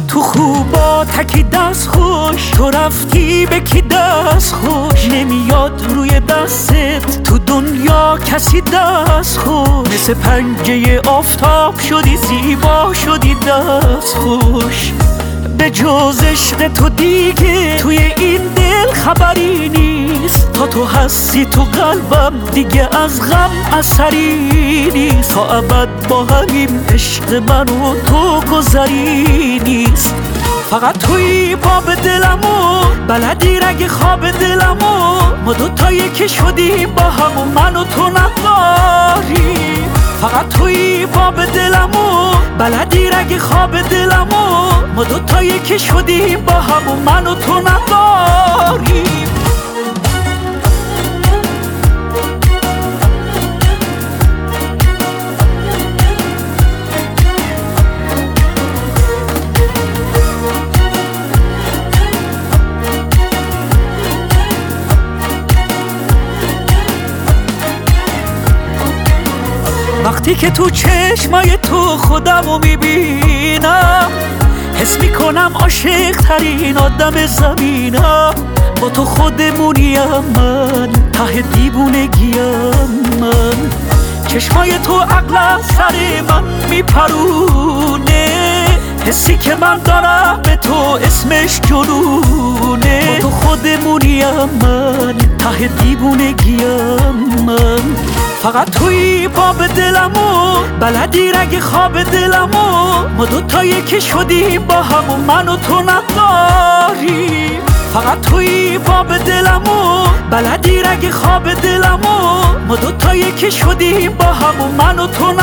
تو خوبا تکی دست خوش، تو رفتی به کی دست خوش؟ نمیاد روی دستت تو دنیا کسی دست خوش. مثل پنجه آفتاب شدی زیبا شدی دست خوش. به جز عشق تو دیگه توی این دل خبری نیست. تا تو هستی تو قلبم دیگه از غم اثری نیست. تا ابد با همین عشق من و تو گذری نیست. فقط توی باب دلمو بلدی رگ خواب دلمو. ما دوتا یکی شدیم با هم و من و تو نداری. فقط توی باب دلمو بلدی رگ خواب دلمو. ما دوتا یکی شدیم با هم و من و تو نداری. وقتی که تو چشمای تو خودمو میبینم، حس میکنم عاشق ترین آدم زمینم. با تو خودمونیم من، ته دیوونگیم من. چشمای تو عقل سر من میپرونه. حسی که من دارم به تو اسمش جنونه. با تو خودمونیم من، ته دیوونگیم من. فقط توی باب دلمو بلدی رگ خواب دلمو. ما دوتا یکی شدیم با هم و من و تو نداری. فقط توی باب دلمو بلدی رگ خواب دلمو. ما دوتا یکی شدیم با هم و من و تو